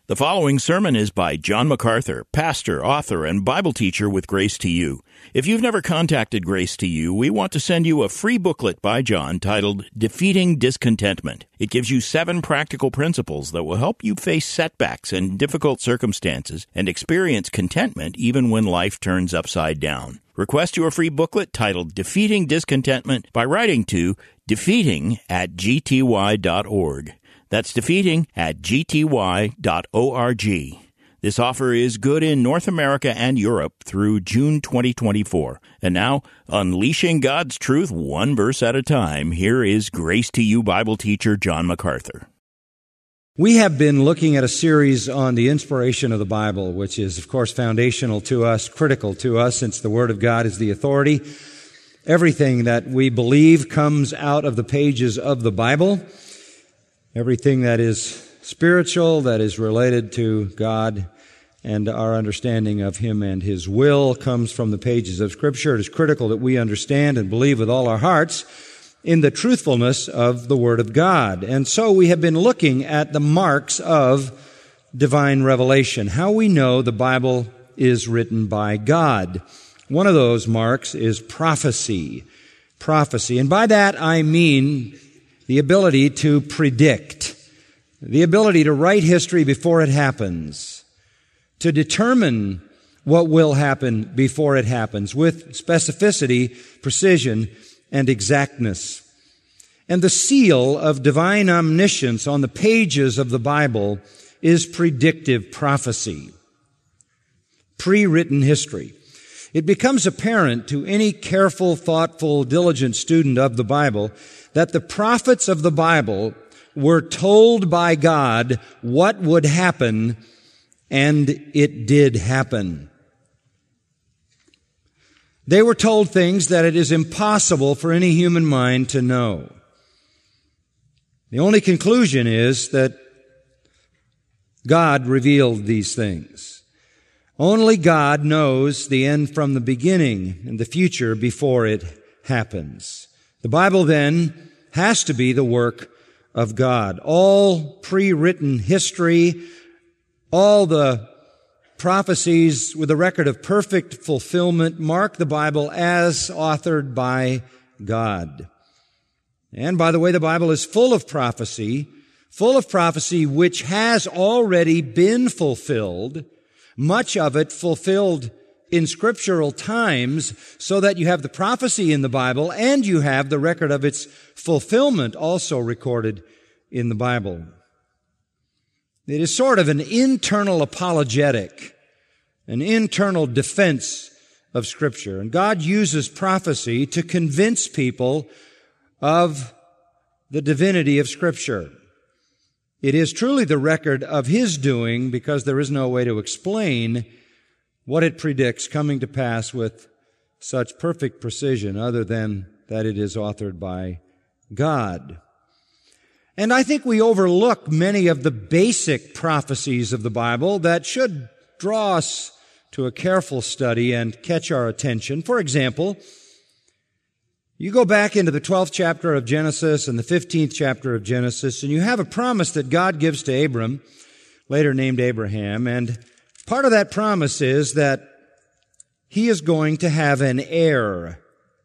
The following sermon is by John MacArthur, pastor, author, and Bible teacher with Grace to You. If you've never contacted Grace to You, we want to send you a free booklet by John titled Defeating Discontentment. It gives you 7 practical principles that will help you face setbacks and difficult circumstances and experience contentment even when life turns upside down. Request your free booklet titled Defeating Discontentment by writing to defeating@gty.org. That's defeating@gty.org. This offer is good in North America and Europe through June 2024. And now, unleashing God's truth one verse at a time, here is Grace to You Bible teacher John MacArthur. We have been looking at a series on the inspiration of the Bible, which is, of course, foundational to us, critical to us, since the Word of God is the authority. Everything that we believe comes out of the pages of the Bible. Everything that is spiritual, that is related to God and our understanding of Him and His will comes from the pages of Scripture. It is critical that we understand and believe with all our hearts in the truthfulness of the Word of God. And so we have been looking at the marks of divine revelation, how we know the Bible is written by God. One of those marks is prophecy. Prophecy. And by that I mean the ability to predict, the ability to write history before it happens, to determine what will happen before it happens with specificity, precision, and exactness. And the seal of divine omniscience on the pages of the Bible is predictive prophecy, pre-written history. It becomes apparent to any careful, thoughtful, diligent student of the Bible that the prophets of the Bible were told by God what would happen, and it did happen. They were told things that it is impossible for any human mind to know. The only conclusion is that God revealed these things. Only God knows the end from the beginning and the future before it happens. The Bible then has to be the work of God. All pre-written history, all the prophecies with a record of perfect fulfillment mark the Bible as authored by God. And by the way, the Bible is full of prophecy which has already been fulfilled, much of it fulfilled in scriptural times, so that you have the prophecy in the Bible and you have the record of its fulfillment also recorded in the Bible. It is sort of an internal apologetic, an internal defense of Scripture. And God uses prophecy to convince people of the divinity of Scripture. It is truly the record of His doing, because there is no way to explain what it predicts coming to pass with such perfect precision other than that it is authored by God. And I think we overlook many of the basic prophecies of the Bible that should draw us to a careful study and catch our attention. For example, you go back into the 12th chapter of Genesis and the 15th chapter of Genesis, and you have a promise that God gives to Abram, later named Abraham, and part of that promise is that he is going to have an heir.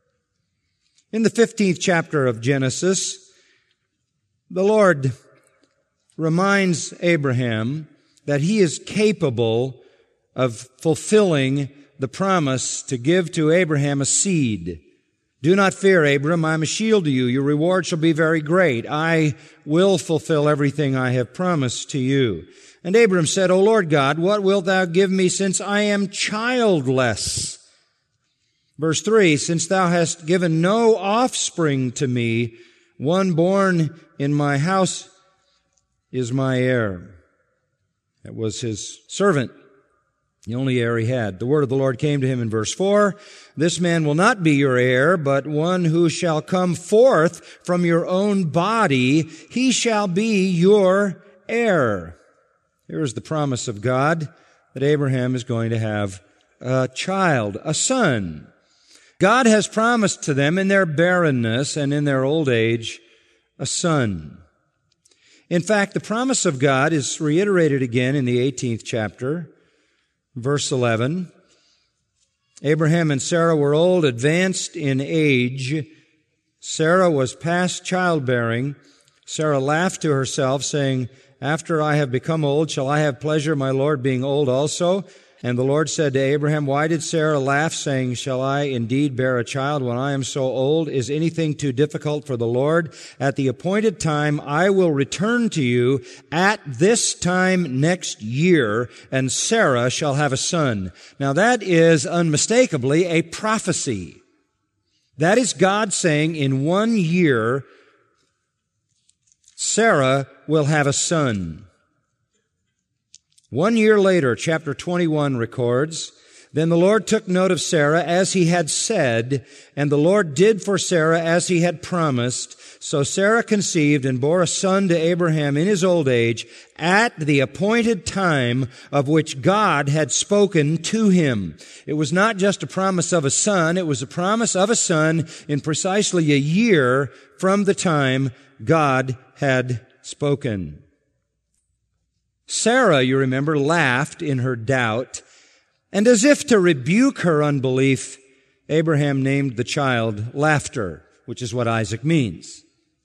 In the 15th chapter of Genesis, the Lord reminds Abraham that he is capable of fulfilling the promise to give to Abraham a seed. Do not fear, Abram, I am a shield to you. Your reward shall be very great. I will fulfill everything I have promised to you. And Abram said, O Lord God, what wilt thou give me, since I am childless? Verse 3, since thou hast given no offspring to me, one born in my house is my heir. That was his servant, the only heir he had. The word of the Lord came to him in verse 4, this man will not be your heir, but one who shall come forth from your own body, he shall be your heir. Here is the promise of God that Abraham is going to have a child, a son. God has promised to them in their barrenness and in their old age a son. In fact, the promise of God is reiterated again in the 18th chapter, verse 11. Abraham and Sarah were old, advanced in age. Sarah was past childbearing. Sarah laughed to herself, saying, "After I have become old, shall I have pleasure, my Lord, being old also?" And the Lord said to Abraham, "Why did Sarah laugh, saying, 'Shall I indeed bear a child when I am so old? Is anything too difficult for the Lord? At the appointed time I will return to you at this time next year, and Sarah shall have a son.'" Now that is unmistakably a prophecy. That is God saying in 1 year, Sarah will have a son. 1 year later, chapter 21 records, "Then the Lord took note of Sarah as he had said, and the Lord did for Sarah as he had promised. So Sarah conceived and bore a son to Abraham in his old age at the appointed time of which God had spoken to him." It was not just a promise of a son, it was a promise of a son in precisely a year from the time God had spoken. Sarah, you remember, laughed in her doubt, and as if to rebuke her unbelief, Abraham named the child Laughter, which is what Isaac means.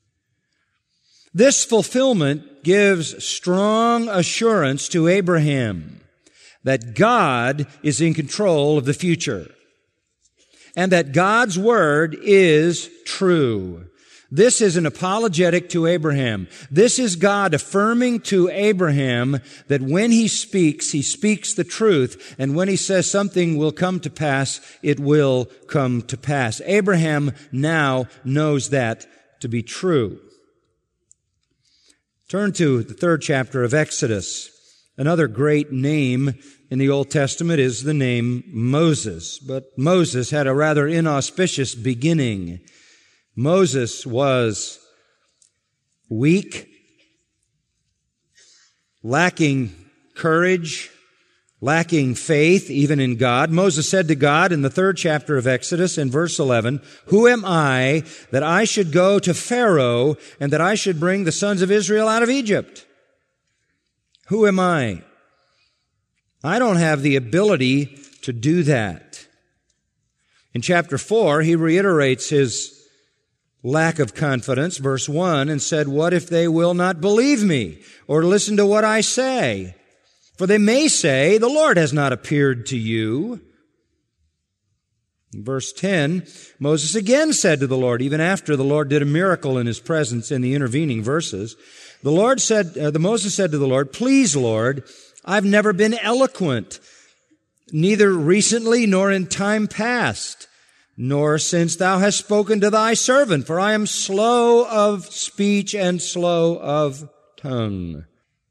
This fulfillment gives strong assurance to Abraham that God is in control of the future and that God's word is true. This is an apologetic to Abraham. This is God affirming to Abraham that when he speaks the truth, and when he says something will come to pass, it will come to pass. Abraham now knows that to be true. Turn to the 3rd chapter of Exodus. Another great name in the Old Testament is the name Moses, but Moses had a rather inauspicious beginning. Moses was weak, lacking courage, lacking faith even in God. Moses said to God in the 3rd chapter of Exodus in verse 11, "Who am I that I should go to Pharaoh and that I should bring the sons of Israel out of Egypt? Who am I? I don't have the ability to do that." In chapter 4, he reiterates his lack of confidence, verse 1, and said, "What if they will not believe me or listen to what I say? For they may say, 'The Lord has not appeared to you.'" In verse 10, Moses again said to the Lord, even after the Lord did a miracle in his presence in the intervening verses, Moses said to the Lord, "Please, Lord, I've never been eloquent, neither recently nor in time past, nor since thou hast spoken to thy servant, for I am slow of speech and slow of tongue."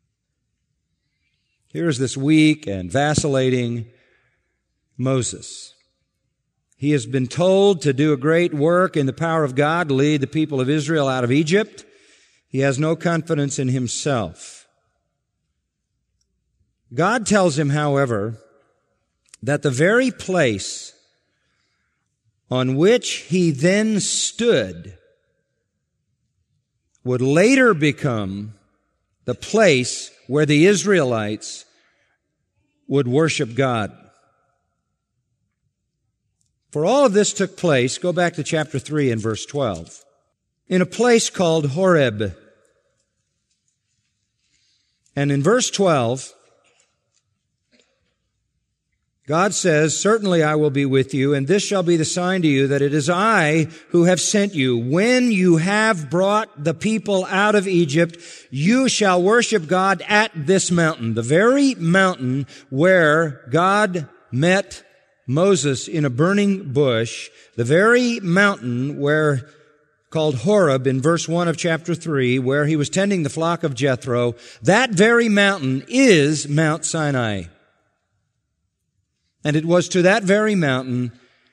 Here's this weak and vacillating Moses. He has been told to do a great work in the power of God to lead the people of Israel out of Egypt. He has no confidence in himself. God tells him, however, that the very place on which he then stood would later become the place where the Israelites would worship God. For all of this took place, go back to chapter 3 and verse 12, in a place called Horeb. And in verse 12, God says, "Certainly I will be with you, and this shall be the sign to you that it is I who have sent you. When you have brought the people out of Egypt, you shall worship God at this mountain," the very mountain where God met Moses in a burning bush, the very mountain where, called Horeb in verse 1 of chapter 3, where he was tending the flock of Jethro. That very mountain is Mount Sinai. And it was to that very mountain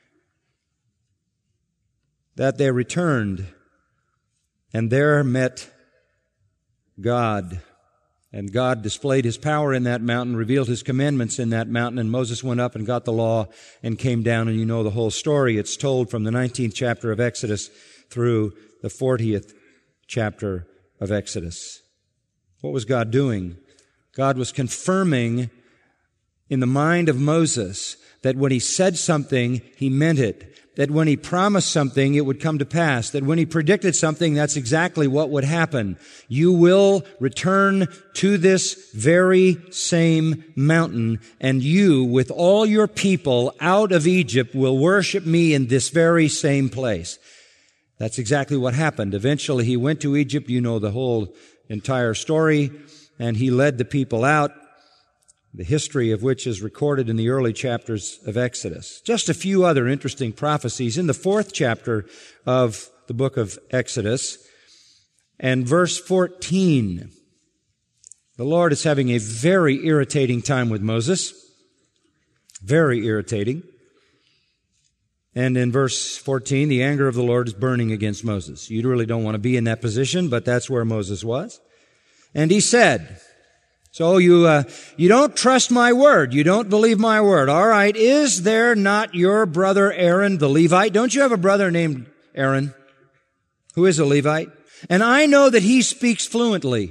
that they returned, and there met God. And God displayed His power in that mountain, revealed His commandments in that mountain, and Moses went up and got the law and came down, and you know the whole story. It's told from the 19th chapter of Exodus through the 40th chapter of Exodus. What was God doing? God was confirming in the mind of Moses that when he said something, he meant it. That when he promised something, it would come to pass. That when he predicted something, that's exactly what would happen. You will return to this very same mountain, and you, with all your people out of Egypt, will worship me in this very same place. That's exactly what happened. Eventually, he went to Egypt. You know the whole entire story. And he led the people out, the history of which is recorded in the early chapters of Exodus. Just a few other interesting prophecies. In the 4th chapter of the book of Exodus, and verse 14, the Lord is having a very irritating time with Moses. Very irritating. And in verse 14, the anger of the Lord is burning against Moses. You really don't want to be in that position, but that's where Moses was. And he said, so you don't trust my word. You don't believe my word. All right. Is there not your brother Aaron the Levite? Don't you have a brother named Aaron who is a Levite? And I know that he speaks fluently.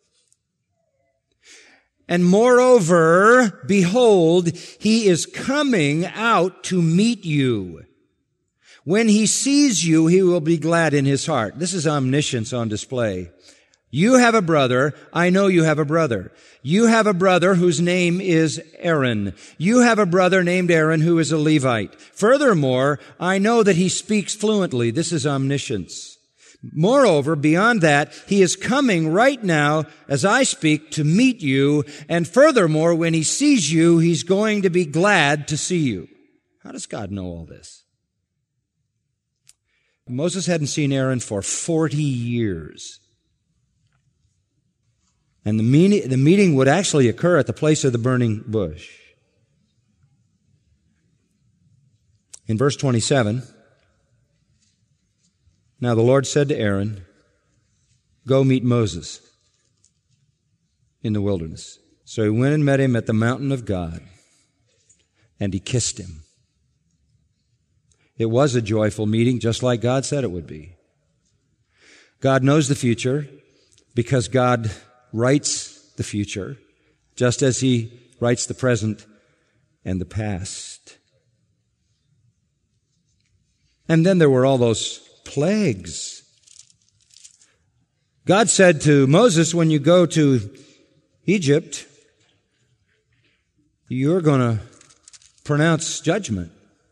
And moreover, behold, he is coming out to meet you. When he sees you, he will be glad in his heart. This is omniscience on display. You have a brother. I know you have a brother. You have a brother whose name is Aaron. You have a brother named Aaron who is a Levite. Furthermore, I know that he speaks fluently. This is omniscience. Moreover, beyond that, he is coming right now as I speak to meet you. And furthermore, when he sees you, he's going to be glad to see you. How does God know all this? Moses hadn't seen Aaron for 40 years. And the meeting would actually occur at the place of the burning bush. In verse 27, now the Lord said to Aaron, go meet Moses in the wilderness. So he went and met him at the mountain of God, and he kissed him. It was a joyful meeting, just like God said it would be. God knows the future because God writes the future, just as he writes the present and the past. And then there were all those plagues. God said to Moses, when you go to Egypt, you're going to pronounce judgment.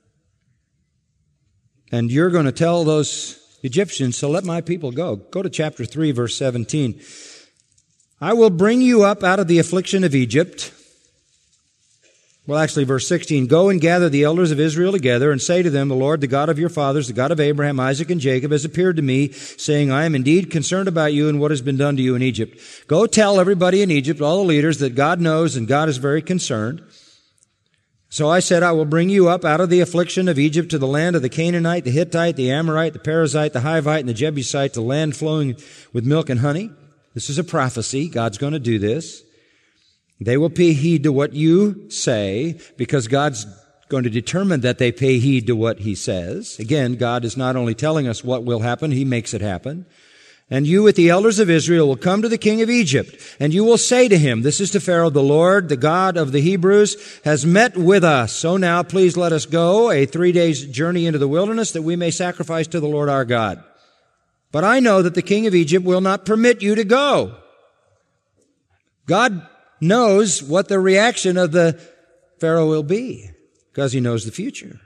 And you're going to tell those Egyptians, so let my people go. Go to chapter 3, verse 17. I will bring you up out of the affliction of Egypt. Well, actually, verse 16, go and gather the elders of Israel together and say to them, the Lord, the God of your fathers, the God of Abraham, Isaac, and Jacob, has appeared to me, saying, I am indeed concerned about you and what has been done to you in Egypt. Go tell everybody in Egypt, all the leaders, that God knows and God is very concerned. So I said, I will bring you up out of the affliction of Egypt to the land of the Canaanite, the Hittite, the Amorite, the Perizzite, the Hivite, and the Jebusite, the land flowing with milk and honey. This is a prophecy. God's going to do this. They will pay heed to what you say because God's going to determine that they pay heed to what he says. Again, God is not only telling us what will happen, he makes it happen. And you with the elders of Israel will come to the king of Egypt, and you will say to him, this is to Pharaoh, the Lord, the God of the Hebrews, has met with us. So now please let us go a 3 days journey into the wilderness that we may sacrifice to the Lord our God. But I know that the king of Egypt will not permit you to go. God knows what the reaction of the Pharaoh will be because he knows the future.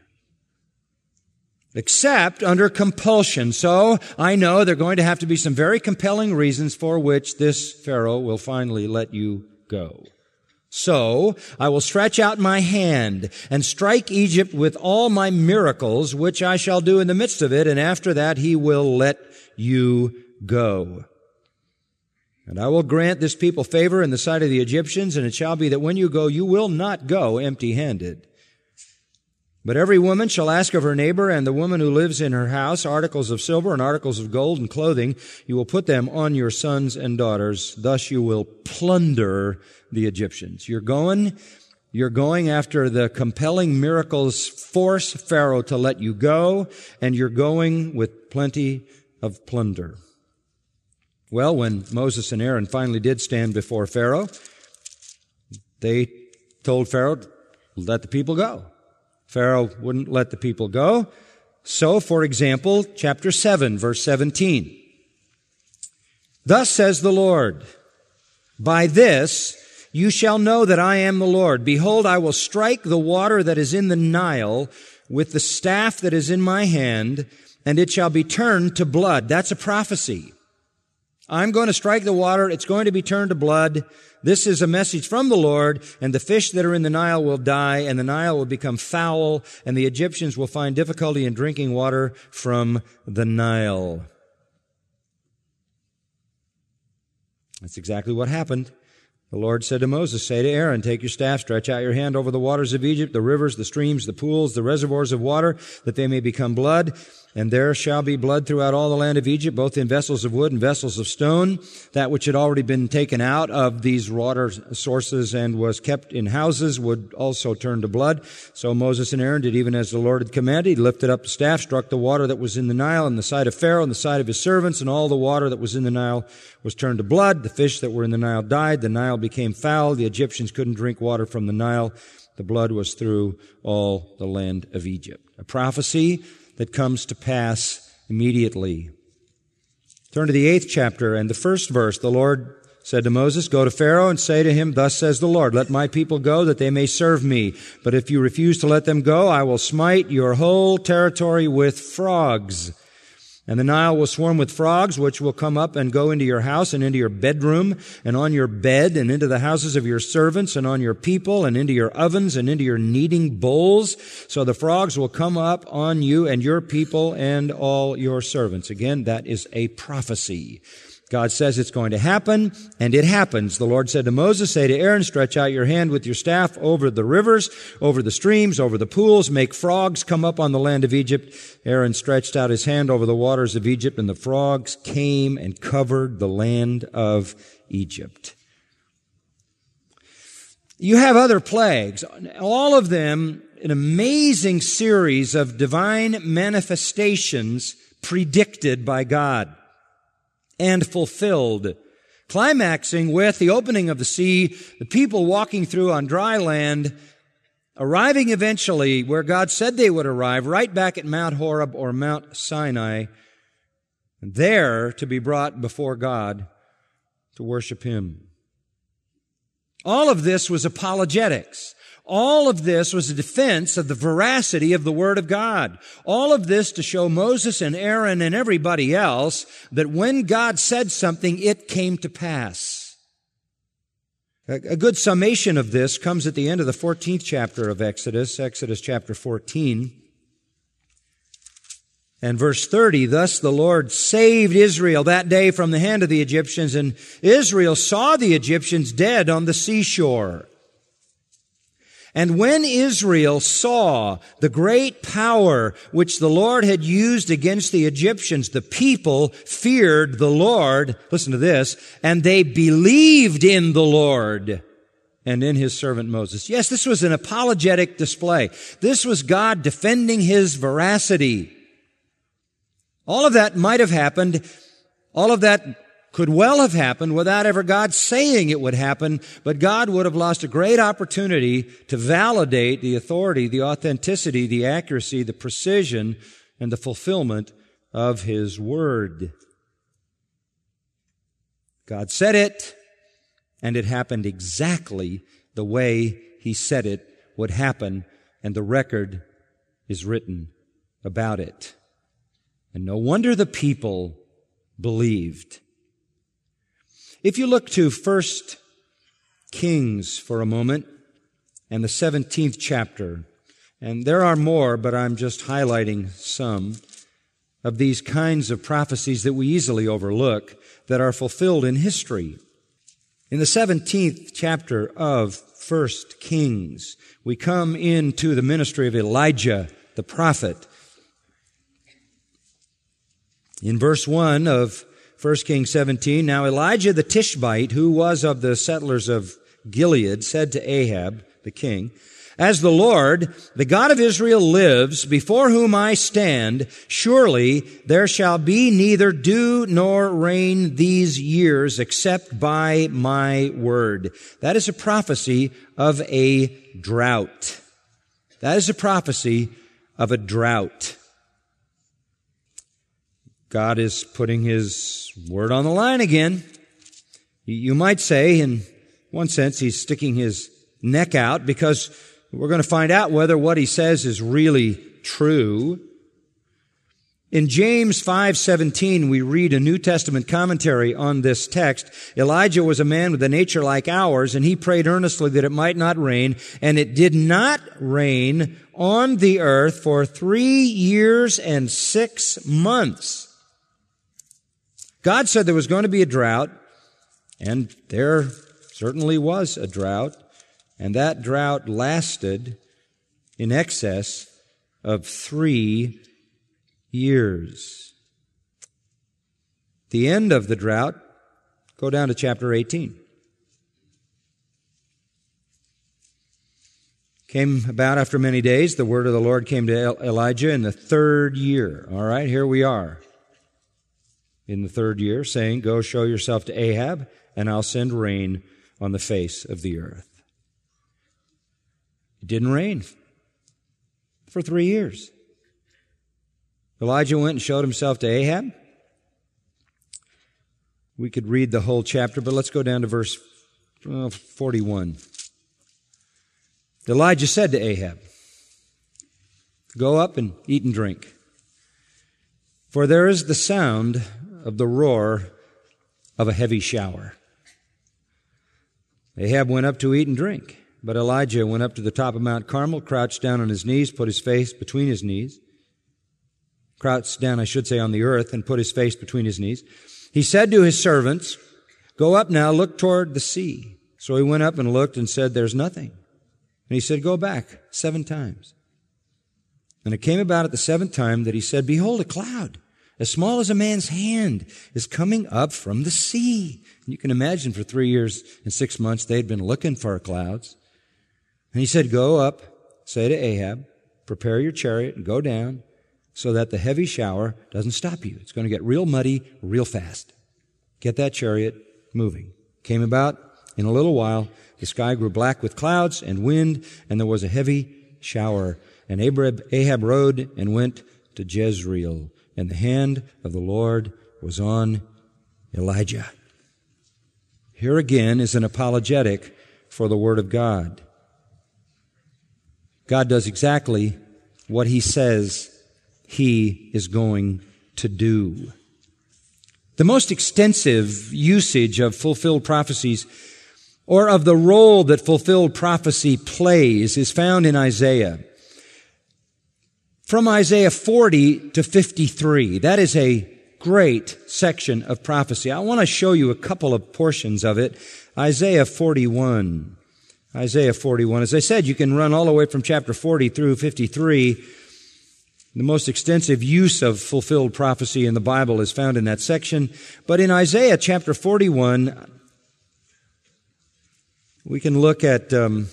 Except under compulsion. So I know there are going to have to be some very compelling reasons for which this Pharaoh will finally let you go. So I will stretch out my hand and strike Egypt with all my miracles, which I shall do in the midst of it, and after that he will let you go. And I will grant this people favor in the sight of the Egyptians, and it shall be that when you go, you will not go empty-handed. But every woman shall ask of her neighbor and the woman who lives in her house articles of silver and articles of gold and clothing. You will put them on your sons and daughters. Thus you will plunder the Egyptians. You're going after the compelling miracles, force Pharaoh to let you go, and you're going with plenty of plunder. Well, when Moses and Aaron finally did stand before Pharaoh, they told Pharaoh, let the people go. Pharaoh wouldn't let the people go. So, for example, chapter 7, verse 17. Thus says the Lord, by this you shall know that I am the Lord. Behold, I will strike the water that is in the Nile with the staff that is in my hand, and it shall be turned to blood. That's a prophecy. I'm going to strike the water. It's going to be turned to blood. This is a message from the Lord, and the fish that are in the Nile will die, and the Nile will become foul, and the Egyptians will find difficulty in drinking water from the Nile. That's exactly what happened. The Lord said to Moses, say to Aaron, take your staff, stretch out your hand over the waters of Egypt, the rivers, the streams, the pools, the reservoirs of water, that they may become blood. And there shall be blood throughout all the land of Egypt, both in vessels of wood and vessels of stone. That which had already been taken out of these water sources and was kept in houses would also turn to blood. So Moses and Aaron did even as the Lord had commanded. He lifted up the staff, struck the water that was in the Nile in the sight of Pharaoh and the sight of his servants, and all the water that was in the Nile was turned to blood. The fish that were in the Nile died. The Nile became foul. The Egyptians couldn't drink water from the Nile. The blood was through all the land of Egypt. A prophecy that comes to pass immediately. Turn to the 8th chapter and the 1st verse. The Lord said to Moses, go to Pharaoh and say to him, thus says the Lord, let my people go that they may serve me. But if you refuse to let them go, I will smite your whole territory with frogs. And the Nile will swarm with frogs, which will come up and go into your house and into your bedroom and on your bed and into the houses of your servants and on your people and into your ovens and into your kneading bowls. So the frogs will come up on you and your people and all your servants. Again, that is a prophecy. God says it's going to happen, and it happens. The Lord said to Moses, say to Aaron, stretch out your hand with your staff over the rivers, over the streams, over the pools, make frogs come up on the land of Egypt. Aaron stretched out his hand over the waters of Egypt, and the frogs came and covered the land of Egypt. You have other plagues, all of them an amazing series of divine manifestations predicted by God and fulfilled, climaxing with the opening of the sea, the people walking through on dry land, arriving eventually where God said they would arrive, right back at Mount Horeb or Mount Sinai, and there to be brought before God to worship Him. All of this was apologetics. All of this was a defense of the veracity of the Word of God. All of this to show Moses and Aaron and everybody else that when God said something, it came to pass. A good summation of this comes at the end of the 14th chapter of Exodus, Exodus chapter 14. And verse 30, thus the Lord saved Israel that day from the hand of the Egyptians, and Israel saw the Egyptians dead on the seashore. And when Israel saw the great power which the Lord had used against the Egyptians, the people feared the Lord, listen to this, and they believed in the Lord and in His servant Moses. Yes, this was an apologetic display. This was God defending His veracity. All of that might have happened. All of that could well have happened without ever God saying it would happen, but God would have lost a great opportunity to validate the authority, the authenticity, the accuracy, the precision, and the fulfillment of His Word. God said it, and it happened exactly the way He said it would happen, and the record is written about it. And no wonder the people believed. If you look to 1 Kings for a moment and the 17th chapter, and there are more, but I'm just highlighting some of these kinds of prophecies that we easily overlook that are fulfilled in history. In the 17th chapter of 1 Kings, we come into the ministry of Elijah, the prophet. In verse 1 of 1 Kings 17, now Elijah the Tishbite, who was of the settlers of Gilead, said to Ahab, the king, As the Lord, the God of Israel lives, before whom I stand, surely there shall be neither dew nor rain these years except by my word. That is a prophecy of a drought. That is a prophecy of a drought. God is putting His word on the line again. You might say, in one sense, He's sticking His neck out because we're going to find out whether what He says is really true. In James 5:17, we read a New Testament commentary on this text. Elijah was a man with a nature like ours, and he prayed earnestly that it might not rain, and it did not rain on the earth for 3 years and 6 months. God said there was going to be a drought, and there certainly was a drought. And that drought lasted in excess of 3 years. The end of the drought, go down to chapter 18. Came about after many days, the word of the Lord came to Elijah in the 3rd year. All right, here we are. In the 3rd year, saying, go show yourself to Ahab, and I'll send rain on the face of the earth. It didn't rain for 3 years. Elijah went and showed himself to Ahab. We could read the whole chapter, but let's go down to verse 41. Elijah said to Ahab, go up and eat and drink, for there is the sound of the roar of a heavy shower. Ahab went up to eat and drink. But Elijah went up to the top of Mount Carmel, crouched down on his knees, put his face between his knees. Crouched down, I should say, on the earth and put his face between his knees. He said to his servants, go up now, look toward the sea. So he went up and looked and said, there's nothing. And he said, go back 7 times. And it came about at the 7th time that he said, behold, a cloud, as small as a man's hand, is coming up from the sea. And you can imagine for 3 years and 6 months they'd been looking for clouds. And he said, go up, say to Ahab, prepare your chariot and go down so that the heavy shower doesn't stop you. It's going to get real muddy real fast. Get that chariot moving. Came about in a little while. The sky grew black with clouds and wind, and there was a heavy shower. And Ahab rode and went to Jezreel, and the hand of the Lord was on Elijah. Here again is an apologetic for the Word of God. God does exactly what He says He is going to do. The most extensive usage of fulfilled prophecies, or of the role that fulfilled prophecy plays, is found in Isaiah. From Isaiah 40 to 53. That is a great section of prophecy. I want to show you a couple of portions of it. Isaiah 41. Isaiah 41. As I said, you can run all the way from chapter 40 through 53. The most extensive use of fulfilled prophecy in the Bible is found in that section. But in Isaiah chapter 41, we can look at the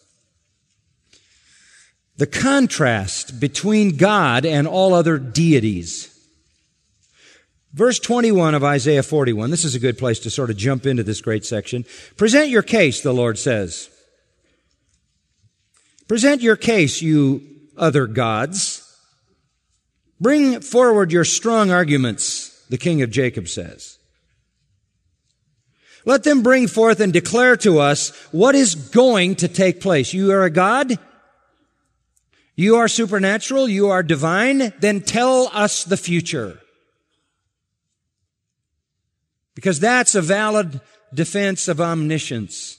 contrast between God and all other deities. Verse 21 of Isaiah 41, this is a good place to sort of jump into this great section. Present your case, the Lord says. Present your case, you other gods. Bring forward your strong arguments, the King of Jacob says. Let them bring forth and declare to us what is going to take place. You are a God? You are supernatural? You are divine? Then tell us the future. Because that's a valid defense of omniscience.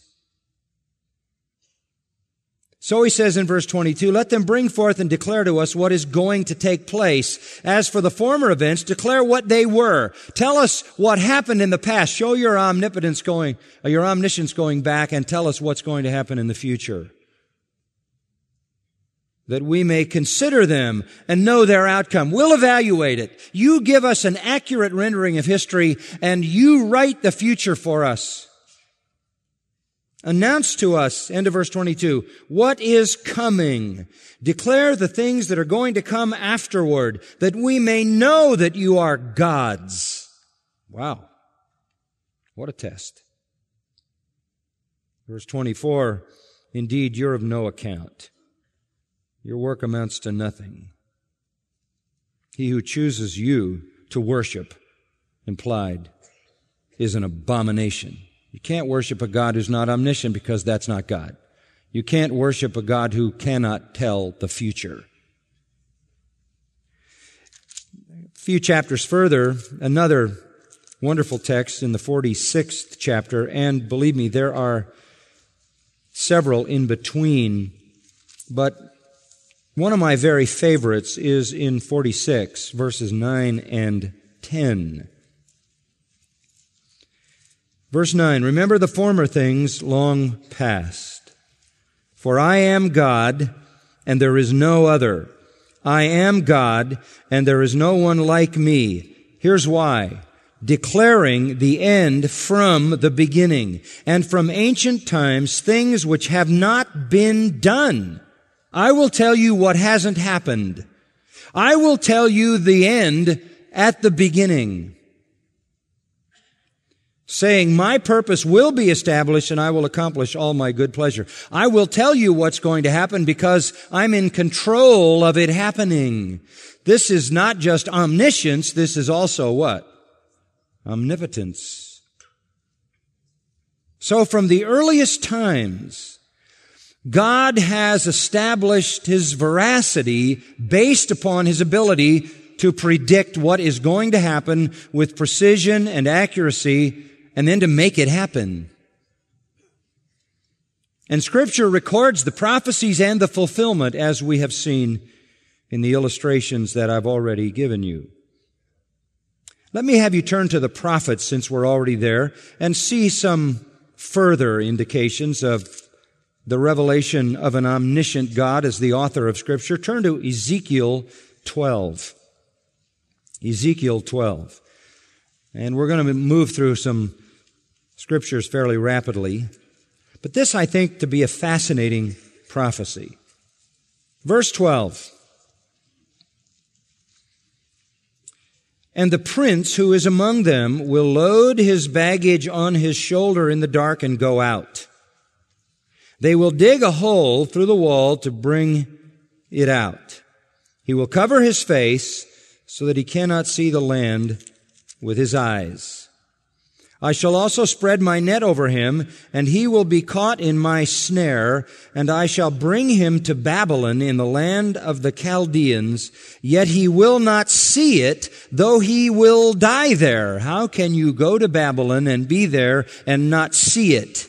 So he says in verse 22, let them bring forth and declare to us what is going to take place. As for the former events, declare what they were. Tell us what happened in the past. Show your omniscience going back, and tell us what's going to happen in the future, that we may consider them and know their outcome. We'll evaluate it. You give us an accurate rendering of history, and you write the future for us. Announce to us, end of verse 22, what is coming. Declare the things that are going to come afterward, that we may know that you are God's. Wow. What a test. Verse 24, indeed, you're of no account. Your work amounts to nothing. He who chooses you to worship, implied, is an abomination. You can't worship a God who's not omniscient because that's not God. You can't worship a God who cannot tell the future. A few chapters further, another wonderful text in the 46th chapter, and believe me, there are several in between, but one of my very favorites is in 46, verses 9 and 10. Verse 9, remember the former things long past. For I am God, and there is no other. I am God, and there is no one like me. Here's why. Declaring the end from the beginning, and from ancient times things which have not been done. I will tell you what hasn't happened. I will tell you the end at the beginning. Saying, my purpose will be established and I will accomplish all my good pleasure. I will tell you what's going to happen because I'm in control of it happening. This is not just omniscience, this is also what? Omnipotence. So from the earliest times, God has established His veracity based upon His ability to predict what is going to happen with precision and accuracy, and then to make it happen. And Scripture records the prophecies and the fulfillment, as we have seen in the illustrations that I've already given you. Let me have you turn to the prophets, since we're already there, and see some further indications of the revelation of an omniscient God as the author of Scripture. Turn to Ezekiel 12. Ezekiel 12. And we're going to move through some Scriptures fairly rapidly. But this I think to be a fascinating prophecy. Verse 12. And the prince who is among them will load his baggage on his shoulder in the dark and go out. They will dig a hole through the wall to bring it out. He will cover his face so that he cannot see the land with his eyes. I shall also spread my net over him, and he will be caught in my snare, and I shall bring him to Babylon in the land of the Chaldeans, yet he will not see it, though he will die there. How can you go to Babylon and be there and not see it?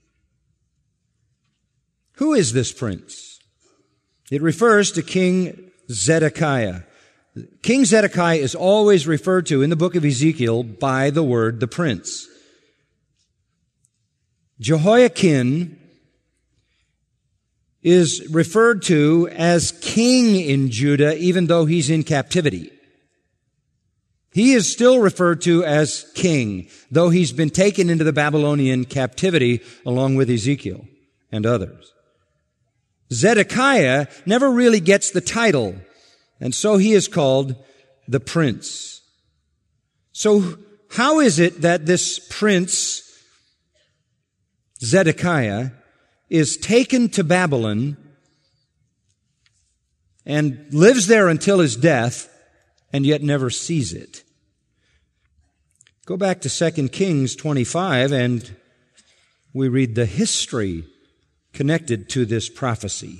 Who is this prince? It refers to King Zedekiah. King Zedekiah is always referred to in the book of Ezekiel by the word the prince. Jehoiakim is referred to as king in Judah, even though he's in captivity. He is still referred to as king, though he's been taken into the Babylonian captivity along with Ezekiel and others. Zedekiah never really gets the title, and so he is called the prince. So how is it that this prince, Zedekiah, is taken to Babylon and lives there until his death and yet never sees it? Go back to 2 Kings 25 and we read the history connected to this prophecy.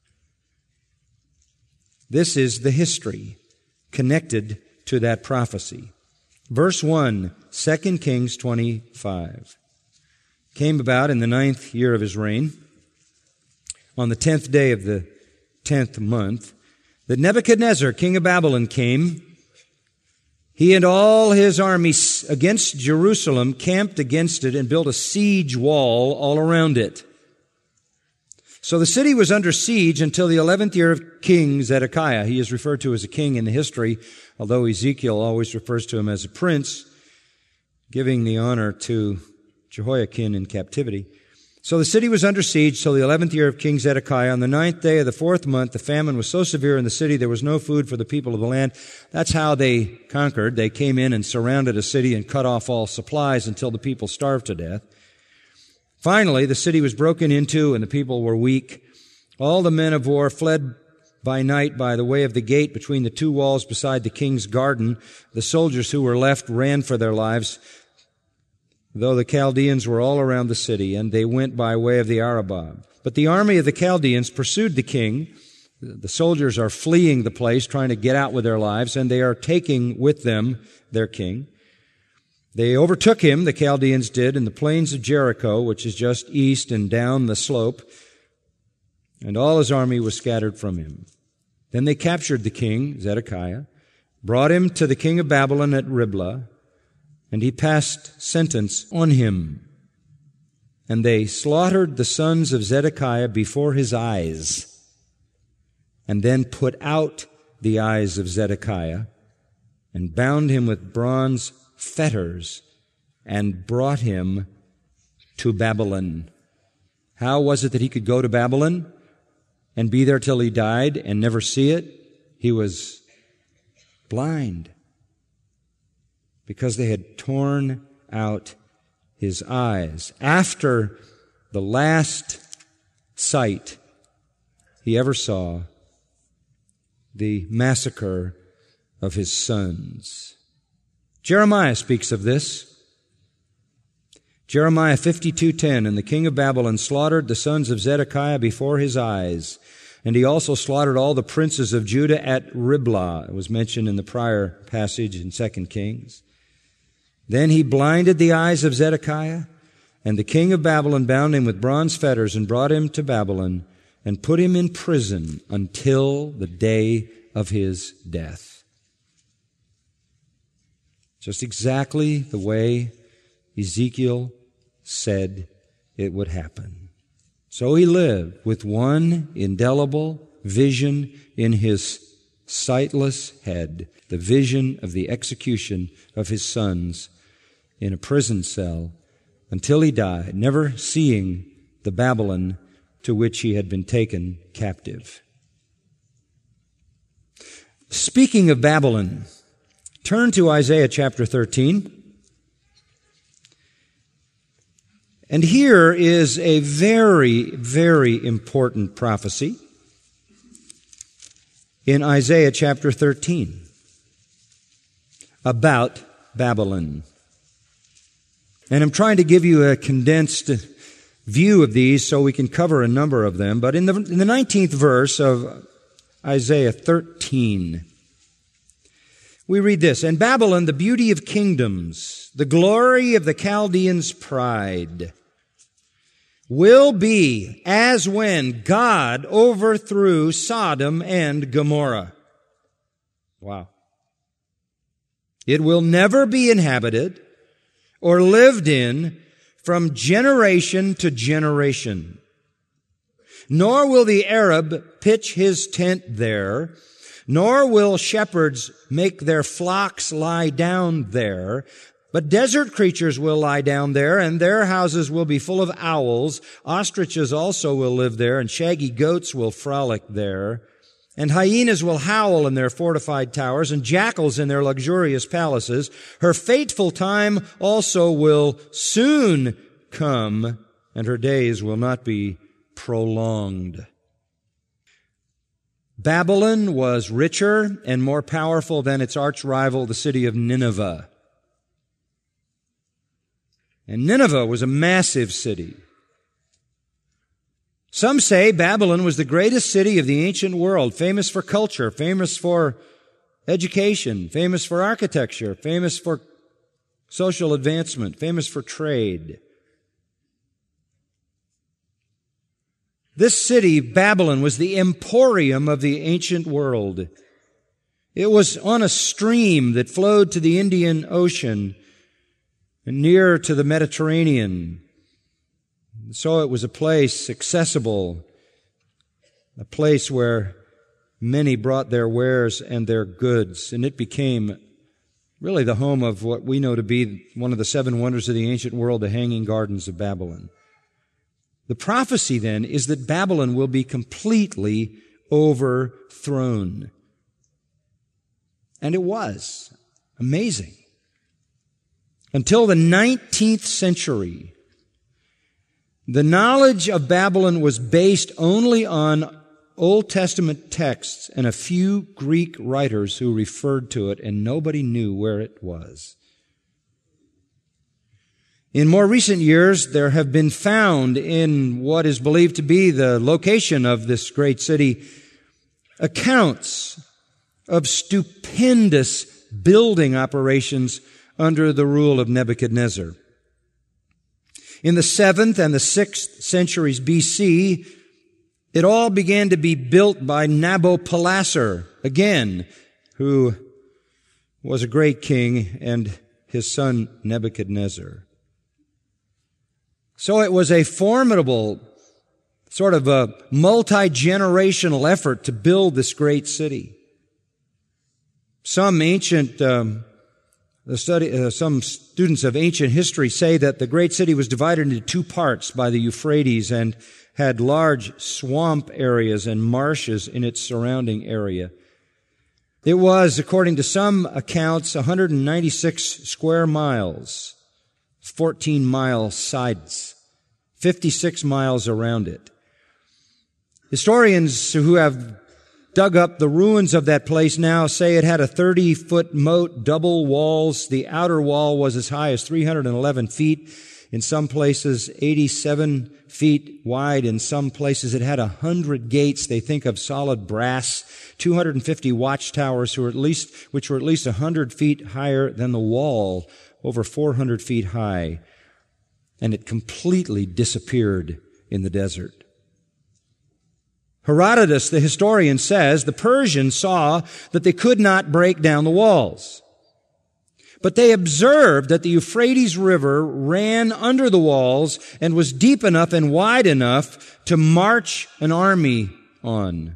This is the history connected to that prophecy. Verse 1, 2 Kings 25. Came about in the 9th year of his reign, on the 10th day of the 10th month, that Nebuchadnezzar, king of Babylon, came. He and all his armies against Jerusalem camped against it and built a siege wall all around it. So the city was under siege until the 11th year of King Zedekiah. He is referred to as a king in the history, although Ezekiel always refers to him as a prince, giving the honor to Jehoiakim in captivity. So the city was under siege till the 11th year of King Zedekiah. On the 9th day of the 4th month, the famine was so severe in the city, there was no food for the people of the land. That's how they conquered. They came in and surrounded a city and cut off all supplies until the people starved to death. Finally, the city was broken into and the people were weak. All the men of war fled by night by the way of the gate between the two walls beside the king's garden. The soldiers who were left ran for their lives, though the Chaldeans were all around the city, and they went by way of the Arabah. But the army of the Chaldeans pursued the king. The soldiers are fleeing the place, trying to get out with their lives, and they are taking with them their king. They overtook him, the Chaldeans did, in the plains of Jericho, which is just east and down the slope, and all his army was scattered from him. Then they captured the king, Zedekiah, brought him to the king of Babylon at Riblah, and he passed sentence on him. And they slaughtered the sons of Zedekiah before his eyes, and then put out the eyes of Zedekiah, and bound him with bronze fetters, and brought him to Babylon. How was it that he could go to Babylon and be there till he died and never see it? He was blind, because they had torn out his eyes. After the last sight he ever saw, the massacre of his sons. Jeremiah speaks of this. Jeremiah 52:10, and the king of Babylon slaughtered the sons of Zedekiah before his eyes, and he also slaughtered all the princes of Judah at Riblah. It was mentioned in the prior passage in 2 Kings. Then he blinded the eyes of Zedekiah, and the king of Babylon bound him with bronze fetters and brought him to Babylon and put him in prison until the day of his death. Just exactly the way Ezekiel said it would happen. So he lived with one indelible vision in his sightless head, the vision of the execution of his sons in a prison cell until he died, never seeing the Babylon to which he had been taken captive. Speaking of Babylon, turn to Isaiah chapter 13. And here is a very, very important prophecy in Isaiah chapter 13 about Babylon. And I'm trying to give you a condensed view of these so we can cover a number of them. But in the 19th verse of Isaiah 13, we read this, "And Babylon, the beauty of kingdoms, the glory of the Chaldeans' pride, will be as when God overthrew Sodom and Gomorrah." Wow. "It will never be inhabited or lived in from generation to generation. Nor will the Arab pitch his tent there, nor will shepherds make their flocks lie down there. But desert creatures will lie down there, and their houses will be full of owls. Ostriches also will live there, and shaggy goats will frolic there. And hyenas will howl in their fortified towers, and jackals in their luxurious palaces. Her fateful time also will soon come, and her days will not be prolonged." Babylon was richer and more powerful than its arch-rival, the city of Nineveh. And Nineveh was a massive city. Some say Babylon was the greatest city of the ancient world, famous for culture, famous for education, famous for architecture, famous for social advancement, famous for trade. This city, Babylon, was the emporium of the ancient world. It was on a stream that flowed to the Indian Ocean and near to the Mediterranean. So it was a place accessible, a place where many brought their wares and their goods, and it became really the home of what we know to be one of the seven wonders of the ancient world, the Hanging Gardens of Babylon. The prophecy then is that Babylon will be completely overthrown. And it was amazing. Until the 19th century, the knowledge of Babylon was based only on Old Testament texts and a few Greek writers who referred to it, and nobody knew where it was. In more recent years, there have been found in what is believed to be the location of this great city accounts of stupendous building operations under the rule of Nebuchadnezzar. In the 7th and the 6th centuries BC, it all began to be built by Nabopolassar, again, who was a great king, and his son Nebuchadnezzar. So it was a formidable, sort of a multi-generational effort to build this great city. Some students of ancient history say that the great city was divided into two parts by the Euphrates and had large swamp areas and marshes in its surrounding area. It was, according to some accounts, 196 square miles, 14-mile sides, 56 miles around it. Historians who have dug up the ruins of that place now say it had a 30-foot moat, double walls. The outer wall was as high as 311 feet. In some places, 87 feet wide. In some places, it had 100 gates, they think of solid brass, 250 watchtowers which were at least 100 feet higher than the wall, over 400 feet high. And it completely disappeared in the desert. Herodotus, the historian, says the Persians saw that they could not break down the walls. But they observed that the Euphrates River ran under the walls and was deep enough and wide enough to march an army on.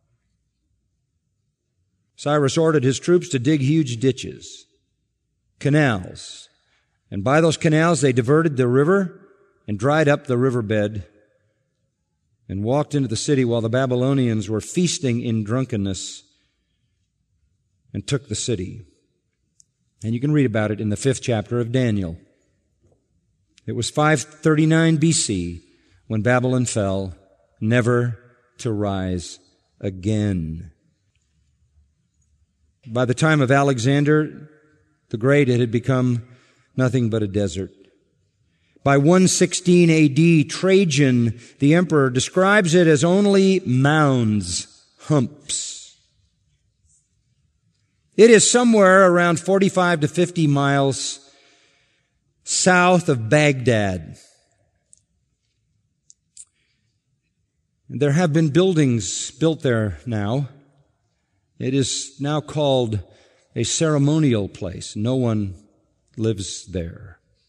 Cyrus ordered his troops to dig huge ditches, canals, and by those canals they diverted the river and dried up the riverbed and walked into the city while the Babylonians were feasting in drunkenness and took the city. And you can read about it in the 5th chapter of Daniel. It was 539 BC when Babylon fell, never to rise again. By the time of Alexander the Great, it had become nothing but a desert. By 116 AD, Trajan, the emperor, describes it as only mounds, humps. It is somewhere around 45 to 50 miles south of Baghdad. There have been buildings built there now. It is now called a ceremonial place. No one lives there.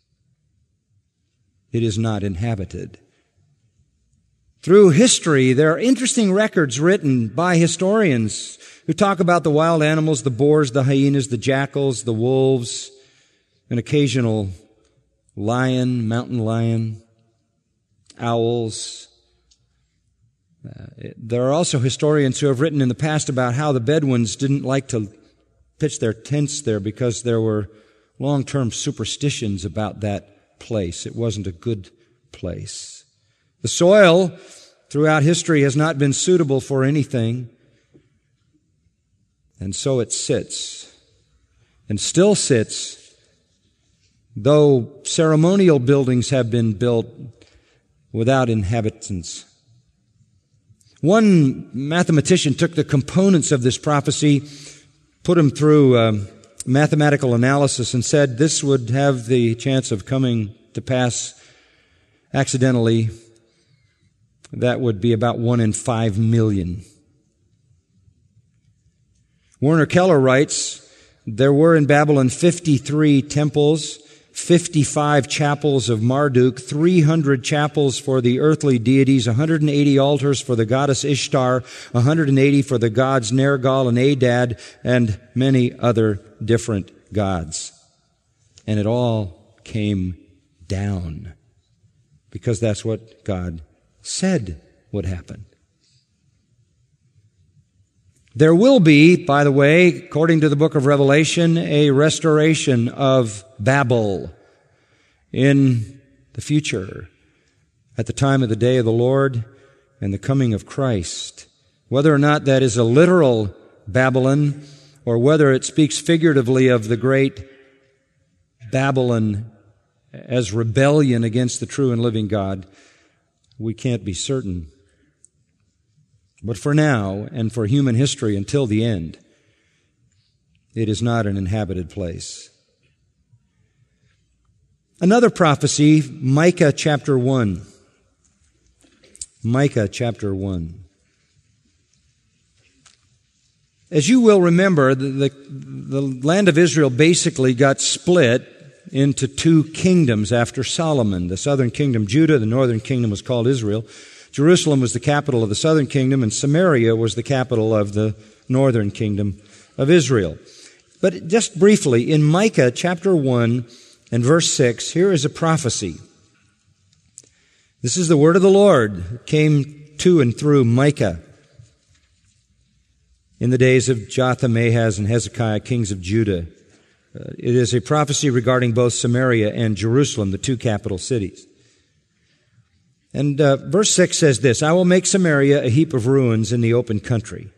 It is not inhabited. Through history, there are interesting records written by historians who talk about the wild animals, the boars, the hyenas, the jackals, the wolves, an occasional lion, mountain lion, owls. There are also historians who have written in the past about how the Bedouins didn't like to pitch their tents there because there were long-term superstitions about that place. It wasn't a good place. The soil throughout history has not been suitable for anything, and so it sits, and still sits, though ceremonial buildings have been built without inhabitants. One mathematician took the components of this prophecy, put them through mathematical analysis, and said this would have the chance of coming to pass accidentally. That would be about 1 in 5 million. Werner Keller writes, there were in Babylon 53 temples, 55 chapels of Marduk, 300 chapels for the earthly deities, 180 altars for the goddess Ishtar, 180 for the gods Nergal and Adad, and many other different gods. And it all came down because that's what God said would happen. There will be, by the way, according to the book of Revelation, a restoration of Babel in the future, at the time of the day of the Lord and the coming of Christ. Whether or not that is a literal Babylon, or whether it speaks figuratively of the great Babylon as rebellion against the true and living God, we can't be certain. But for now, and for human history until the end, it is not an inhabited place. Another prophecy, Micah chapter 1. Micah chapter 1. As you will remember, the land of Israel basically got split into two kingdoms after Solomon. The southern kingdom, Judah, the northern kingdom was called Israel. Jerusalem was the capital of the southern kingdom, and Samaria was the capital of the northern kingdom of Israel. But just briefly, in Micah chapter 1 and verse 6, here is a prophecy. This is the word of the Lord that came to and through Micah in the days of Jotham, Ahaz, and Hezekiah, kings of Judah. It is a prophecy regarding both Samaria and Jerusalem, the two capital cities. And verse 6 says this, I will make Samaria a heap of ruins in the open country,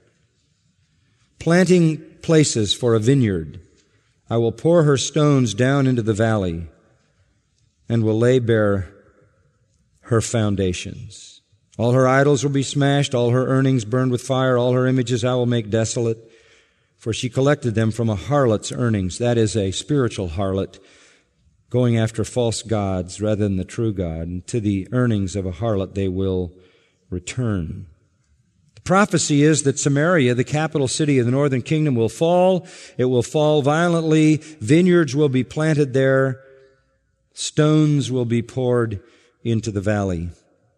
planting places for a vineyard. I will pour her stones down into the valley and will lay bare her foundations. All her idols will be smashed, all her earnings burned with fire, all her images I will make desolate. For she collected them from a harlot's earnings. That is a spiritual harlot, going after false gods rather than the true God. And to the earnings of a harlot they will return. The prophecy is that Samaria, the capital city of the northern kingdom, will fall. It will fall violently. Vineyards will be planted there. Stones will be poured into the valley.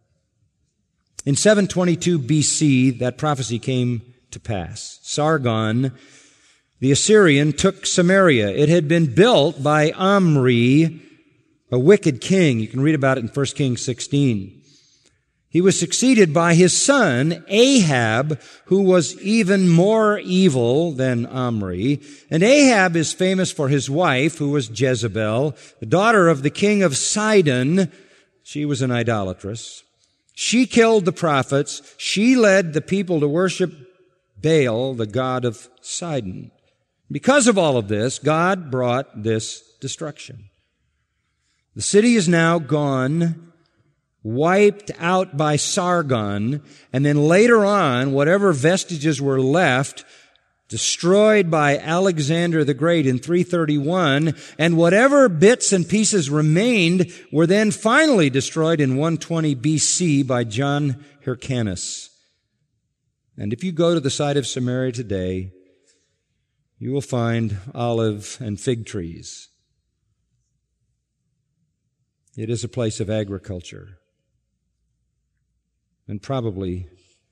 In 722 BC, that prophecy came to pass. Sargon, the Assyrian, took Samaria. It had been built by Omri, a wicked king. You can read about it in 1 Kings 16. He was succeeded by his son, Ahab, who was even more evil than Omri. And Ahab is famous for his wife, who was Jezebel, the daughter of the king of Sidon. She was an idolatress. She killed the prophets. She led the people to worship Baal, the god of Sidon. Because of all of this, God brought this destruction. The city is now gone, wiped out by Sargon, and then later on, whatever vestiges were left, destroyed by Alexander the Great in 331, and whatever bits and pieces remained were then finally destroyed in 120 BC by John Hyrcanus. And if you go to the site of Samaria today, you will find olive and fig trees. It is a place of agriculture, and probably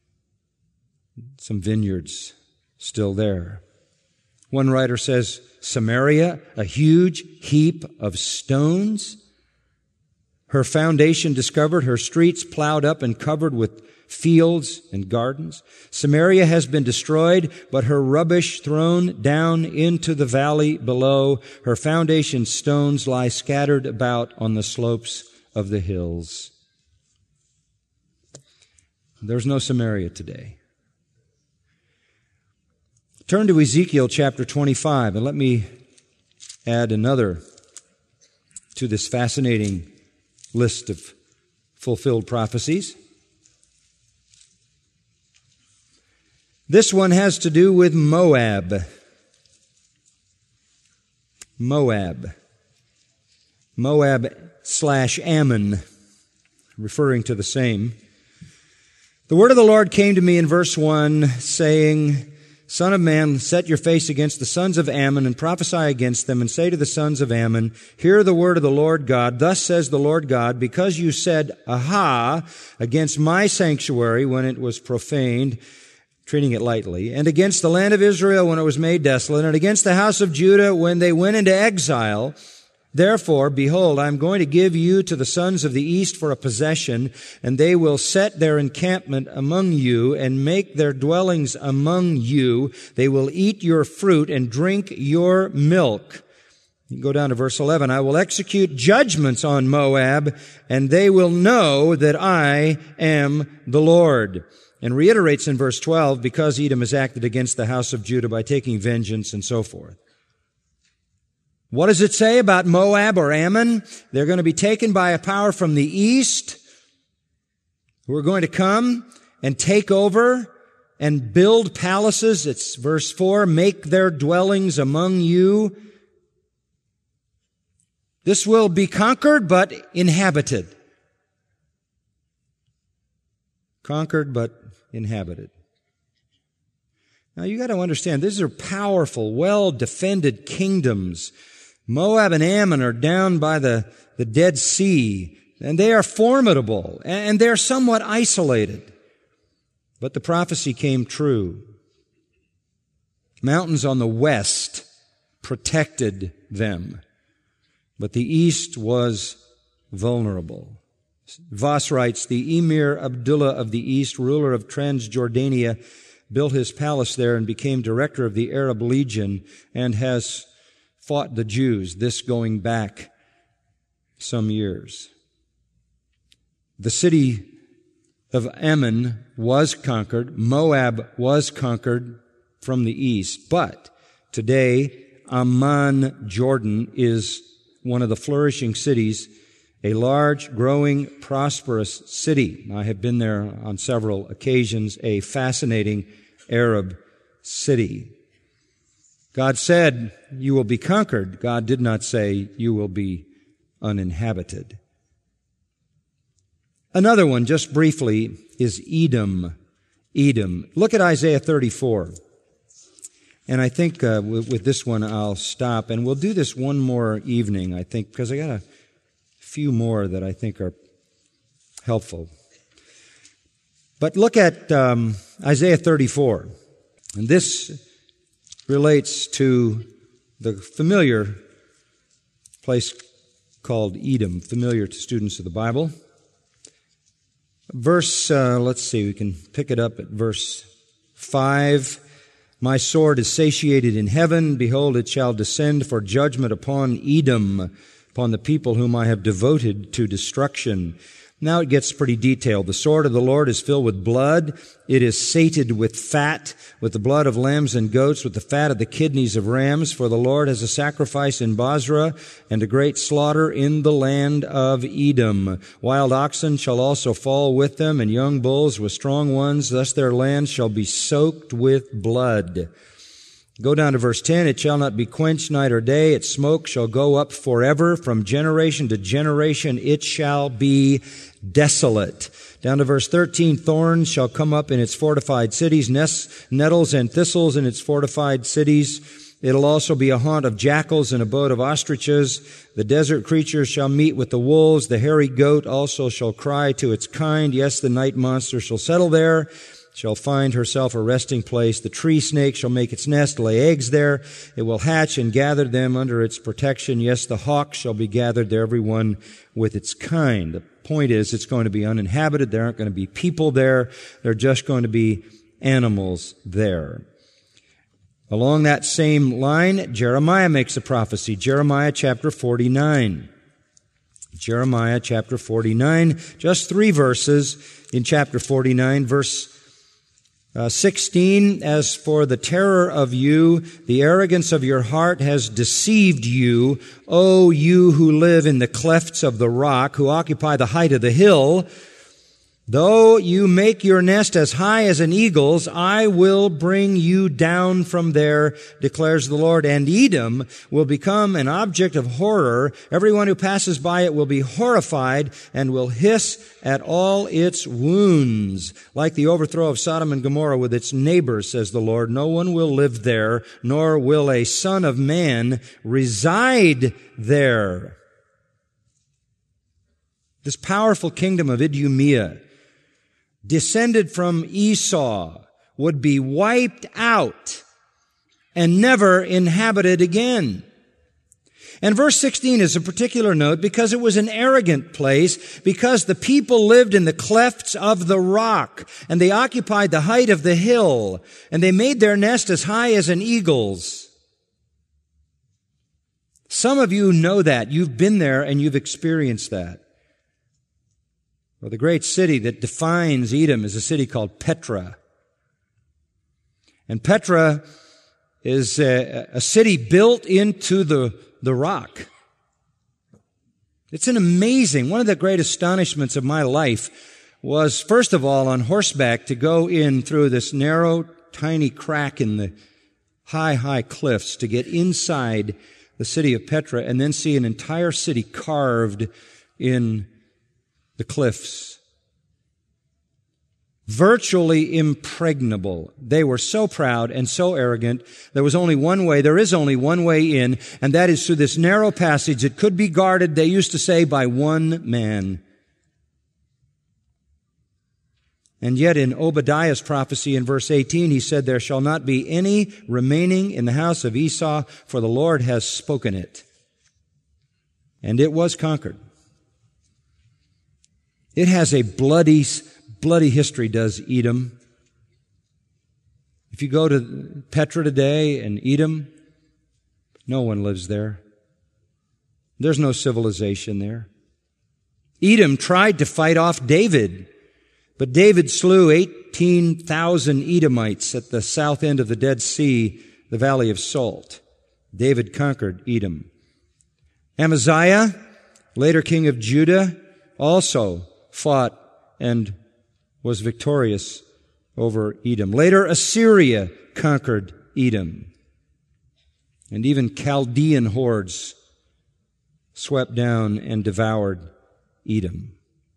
some vineyards still there. One writer says, Samaria, a huge heap of stones, her foundation discovered, her streets plowed up and covered with fields and gardens. Samaria has been destroyed, but her rubbish thrown down into the valley below. Her foundation stones lie scattered about on the slopes of the hills. There's no Samaria today. Turn to Ezekiel chapter 25, and let me add another to this fascinating list of fulfilled prophecies. This one has to do with Moab. Moab. Moab/Ammon, referring to the same. The word of the Lord came to me in verse 1, saying, Son of man, set your face against the sons of Ammon and prophesy against them and say to the sons of Ammon, hear the word of the Lord God. Thus says the Lord God, because you said, Aha, against my sanctuary when it was profaned, treating it lightly, and against the land of Israel when it was made desolate, and against the house of Judah when they went into exile, Therefore, behold, I am going to give you to the sons of the east for a possession, and they will set their encampment among you and make their dwellings among you. They will eat your fruit and drink your milk. You can go down to verse 11. I will execute judgments on Moab, and they will know that I am the Lord. And reiterates in verse 12, because Edom has acted against the house of Judah by taking vengeance and so forth. What does it say about Moab or Ammon? They're going to be taken by a power from the east who are going to come and take over and build palaces. It's verse 4, make their dwellings among you. This will be conquered but inhabited. Conquered but inhabited. Now you got to understand, these are powerful, well-defended kingdoms. Moab and Ammon are down by the Dead Sea, and they are formidable, and they're somewhat isolated. But the prophecy came true. Mountains on the west protected them, but the east was vulnerable. Voss writes, the Emir Abdullah of the east, ruler of Transjordania, built his palace there and became director of the Arab Legion and has fought the Jews, this going back some years. The city of Ammon was conquered. Moab was conquered from the east. But today, Amman, Jordan, is one of the flourishing cities, a large, growing, prosperous city. I have been there on several occasions, a fascinating Arab city. God said, you will be conquered. God did not say, you will be uninhabited. Another one, just briefly, is Edom. Edom. Look at Isaiah 34. And I think with this one I'll stop. And we'll do this one more evening, I think, because I got a few more that I think are helpful. But look at Isaiah 34. And this relates to the familiar place called Edom, familiar to students of the Bible. Verse, let's see, we can pick it up at verse 5. My sword is satiated in heaven. Behold, it shall descend for judgment upon Edom, upon the people whom I have devoted to destruction. Now it gets pretty detailed. The sword of the Lord is filled with blood. It is sated with fat, with the blood of lambs and goats, with the fat of the kidneys of rams. For the Lord has a sacrifice in Bozrah and a great slaughter in the land of Edom. Wild oxen shall also fall with them, and young bulls with strong ones. Thus their land shall be soaked with blood. Go down to verse 10. It shall not be quenched night or day. Its smoke shall go up forever. From generation to generation it shall be desolate. Down to verse 13. Thorns shall come up in its fortified cities, nettles and thistles in its fortified cities. It'll also be a haunt of jackals and abode of ostriches. The desert creatures shall meet with the wolves. The hairy goat also shall cry to its kind. Yes, the night monster shall settle there, shall find herself a resting place. The tree snake shall make its nest, lay eggs there. It will hatch and gather them under its protection. Yes, the hawk shall be gathered there, every one with its kind. The point is, it's going to be uninhabited. There aren't going to be people there. There are just going to be animals there. Along that same line, Jeremiah makes a prophecy. Jeremiah chapter 49. Jeremiah chapter 49, just 3 verses in chapter 49, verse 16, as for the terror of you, the arrogance of your heart has deceived you, O you who live in the clefts of the rock, who occupy the height of the hill. Though you make your nest as high as an eagle's, I will bring you down from there, declares the Lord. And Edom will become an object of horror. Everyone who passes by it will be horrified and will hiss at all its wounds. Like the overthrow of Sodom and Gomorrah with its neighbors, says the Lord. No one will live there, nor will a son of man reside there. This powerful kingdom of Idumea, descended from Esau, would be wiped out and never inhabited again. And verse 16 is a particular note because it was an arrogant place, because the people lived in the clefts of the rock, and they occupied the height of the hill, and they made their nest as high as an eagle's. Some of you know that. You've been there and you've experienced that. Well, the great city that defines Edom is a city called Petra. And Petra is a city built into the rock. It's an amazing, one of the great astonishments of my life was, first of all, on horseback to go in through this narrow, tiny crack in the high cliffs to get inside the city of Petra and then see an entire city carved in the cliffs. Virtually impregnable. They were so proud and so arrogant. There is only one way in, and that is through this narrow passage. It could be guarded, they used to say, by one man. And yet in Obadiah's prophecy in verse 18, he said, "There shall not be any remaining in the house of Esau, for the Lord has spoken it." And it was conquered. It has a bloody history, does Edom. If you go to Petra today and Edom, no one lives there. There's no civilization there. Edom tried to fight off David, but David slew 18,000 Edomites at the south end of the Dead Sea, the Valley of Salt. David conquered Edom. Amaziah, later king of Judah, also fought and was victorious over Edom. Later, Assyria conquered Edom. And even Chaldean hordes swept down and devoured Edom.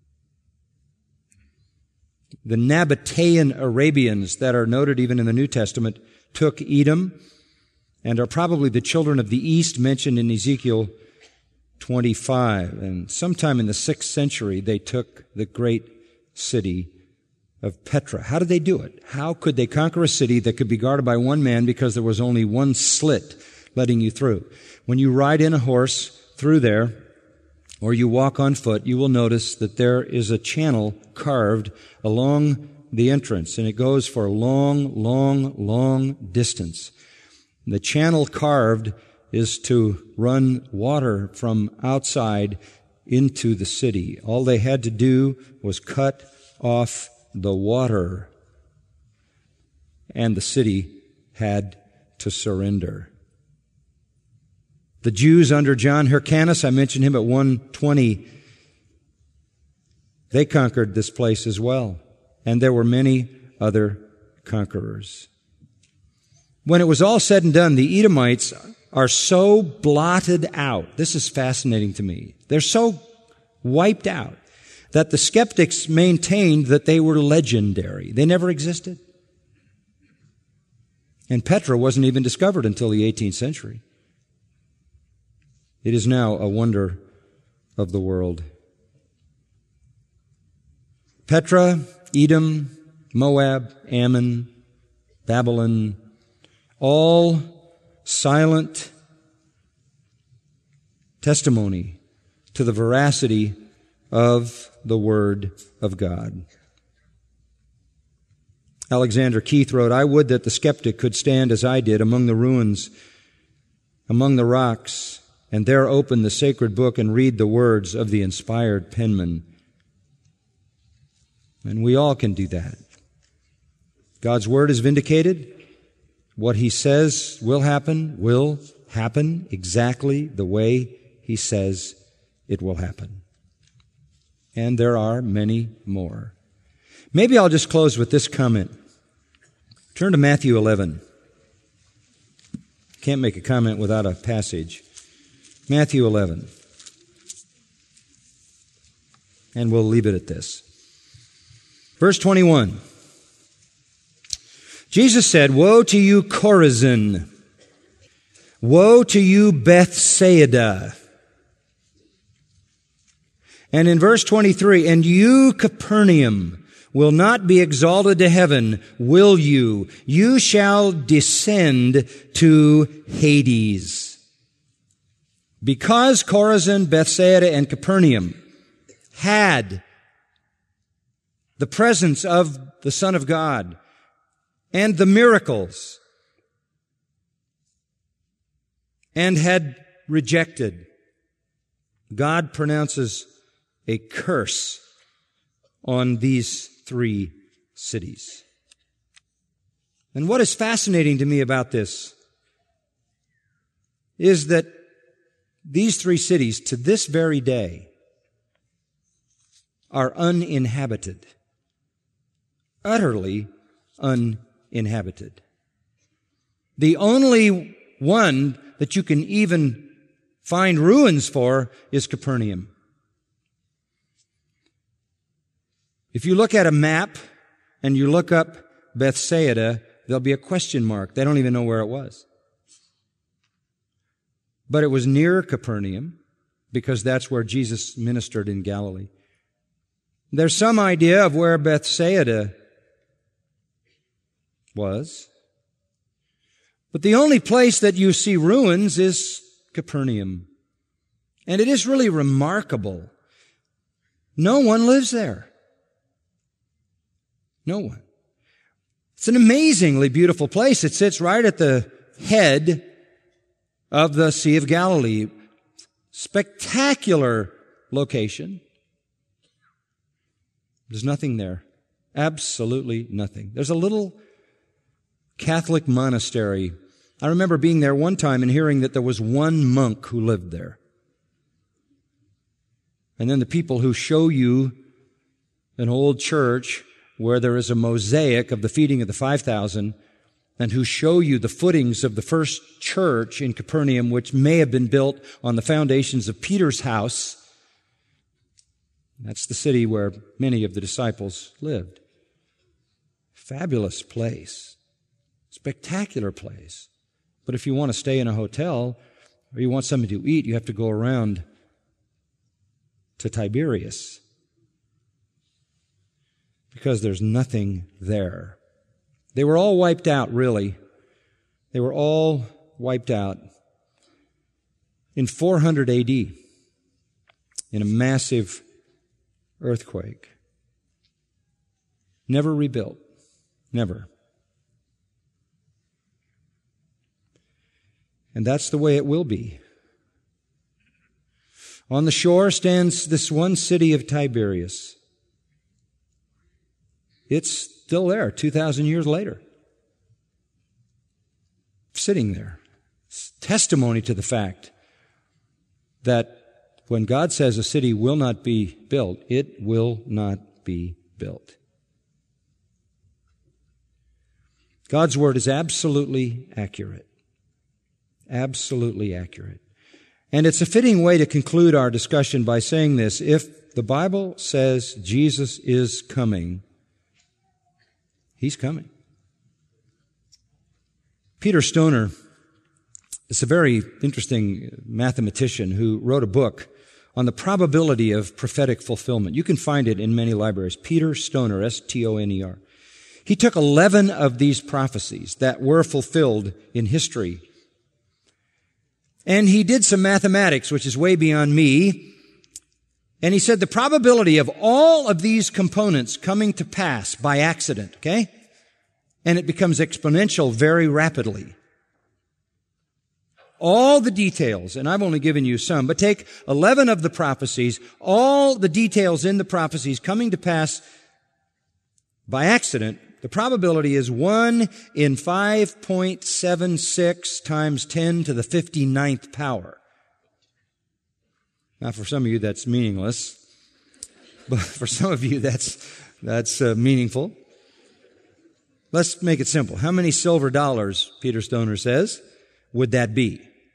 The Nabatean Arabians that are noted even in the New Testament took Edom and are probably the children of the east mentioned in Ezekiel 25. And sometime in the 6th century, they took the great city of Petra. How did they do it? How could they conquer a city that could be guarded by one man because there was only one slit letting you through? When you ride in a horse through there, or you walk on foot, you will notice that there is a channel carved along the entrance, and it goes for a long distance. The channel carved is to run water from outside into the city. All they had to do was cut off the water, and the city had to surrender. The Jews under John Hyrcanus, I mentioned him at 120, they conquered this place as well. And there were many other conquerors. When it was all said and done, the Edomites are so blotted out. This is fascinating to me. They're so wiped out that the skeptics maintained that they were legendary. They never existed. And Petra wasn't even discovered until the 18th century. It is now a wonder of the world. Petra, Edom, Moab, Ammon, Babylon, all silent testimony to the veracity of the Word of God. Alexander Keith wrote, "I would that the skeptic could stand as I did among the ruins, among the rocks, and there open the sacred book and read the words of the inspired penman." And we all can do that. God's Word is vindicated. What He says will happen exactly the way He says it will happen. And there are many more. Maybe I'll just close with this comment. Turn to Matthew 11. Can't make a comment without a passage. Matthew 11. And we'll leave it at this. Verse 21. Jesus said, "Woe to you, Chorazin! Woe to you, Bethsaida!" And in verse 23, "And you, Capernaum, will not be exalted to heaven, will you? You shall descend to Hades." Because Chorazin, Bethsaida, and Capernaum had the presence of the Son of God and the miracles and had rejected, God pronounces a curse on these three cities. And what is fascinating to me about this is that these three cities, to this very day, are uninhabited. Utterly uninhabited. The only one that you can even find ruins for is Capernaum. If you look at a map and you look up Bethsaida, there'll be a question mark. They don't even know where it was. But it was near Capernaum because that's where Jesus ministered in Galilee. There's some idea of where Bethsaida was. But the only place that you see ruins is Capernaum. And it is really remarkable. No one lives there. No one. It's an amazingly beautiful place. It sits right at the head of the Sea of Galilee. Spectacular location. There's nothing there. Absolutely nothing. There's a little Catholic monastery. I remember being there one time and hearing that there was one monk who lived there. And then the people who show you an old church where there is a mosaic of the feeding of the 5,000 and who show you the footings of the first church in Capernaum, which may have been built on the foundations of Peter's house. That's the city where many of the disciples lived. Fabulous place. Spectacular place. But if you want to stay in a hotel or you want something to eat, you have to go around to Tiberias because there's nothing there. They were all wiped out, really. They were all wiped out in 400 AD in a massive earthquake. Never rebuilt. Never. And that's the way it will be. On the shore stands this one city of Tiberias. It's still there 2,000 years later. Sitting there. It's testimony to the fact that when God says a city will not be built, it will not be built. God's word is absolutely accurate. Absolutely accurate. And it's a fitting way to conclude our discussion by saying this. If the Bible says Jesus is coming, He's coming. Peter Stoner is a very interesting mathematician who wrote a book on the probability of prophetic fulfillment. You can find it in many libraries. Peter Stoner, S-T-O-N-E-R. He took 11 of these prophecies that were fulfilled in history, and he did some mathematics, which is way beyond me. And he said the probability of all of these components coming to pass by accident, okay? And it becomes exponential very rapidly. All the details, and I've only given you some, but take 11 of the prophecies, all the details in the prophecies coming to pass by accident, the probability is 1 in 5.76 times 10 to the 59th power. Now, for some of you, that's meaningless. But for some of you, that's meaningful. Let's make it simple. How many silver dollars, Peter Stoner says, would that be?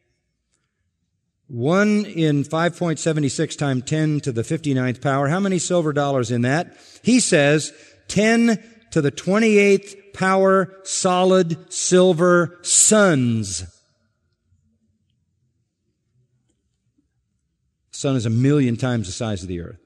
1 in 5.76 times 10 to the 59th power. How many silver dollars in that? He says 10 to the 28th power solid silver suns. The sun is 1,000,000 times the size of the earth.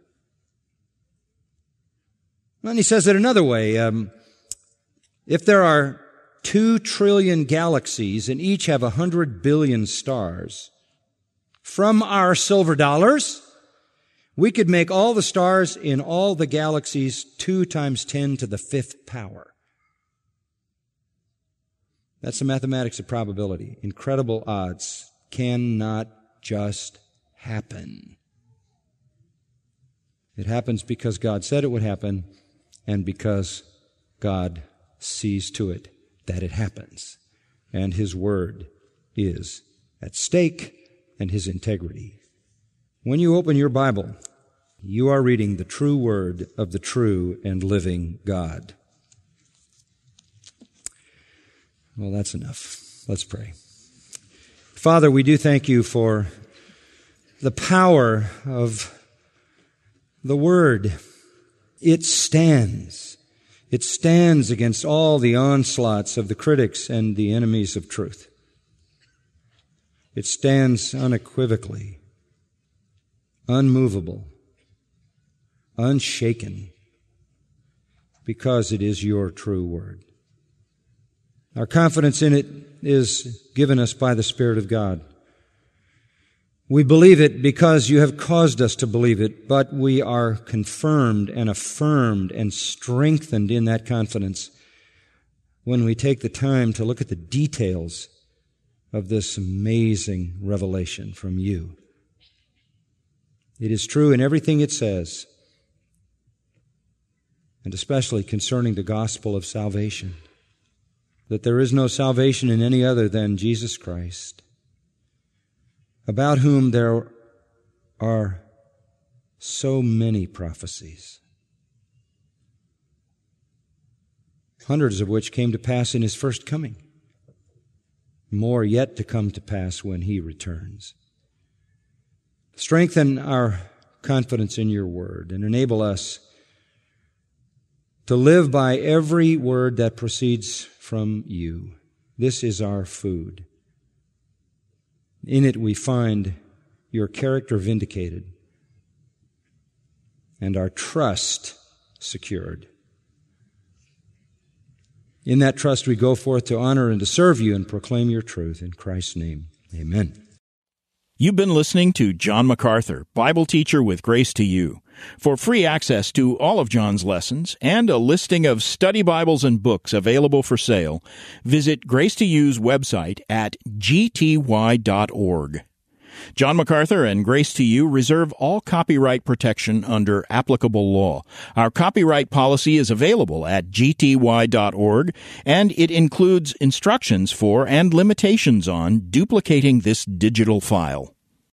And he says it another way. If there are 2 trillion galaxies and each have 100 billion stars, from our silver dollars, we could make all the stars in all the galaxies 2 times 10 to the 5th power. That's the mathematics of probability. Incredible odds cannot just happen. It happens because God said it would happen, and because God sees to it that it happens. And His word is at stake, and His integrity. When you open your Bible, you are reading the true word of the true and living God. Well, that's enough. Let's pray. Father, we do thank you for the power of the Word. It stands. It stands against all the onslaughts of the critics and the enemies of truth. It stands unequivocally, unmovable, unshaken, because it is your true Word. Our confidence in it is given us by the Spirit of God. We believe it because you have caused us to believe it, but we are confirmed and affirmed and strengthened in that confidence when we take the time to look at the details of this amazing revelation from you. It is true in everything it says, and especially concerning the gospel of salvation, that there is no salvation in any other than Jesus Christ, about whom there are so many prophecies, hundreds of which came to pass in His first coming, more yet to come to pass when He returns. Strengthen our confidence in your word and enable us to live by every word that proceeds from you. This is our food. In it we find your character vindicated and our trust secured. In that trust we go forth to honor and to serve you and proclaim your truth. In Christ's name, amen. You've been listening to John MacArthur, Bible teacher with Grace to You. For free access to all of John's lessons and a listing of study Bibles and books available for sale, visit Grace to You's website at gty.org. John MacArthur and Grace to You reserve all copyright protection under applicable law. Our copyright policy is available at gty.org, and it includes instructions for and limitations on duplicating this digital file.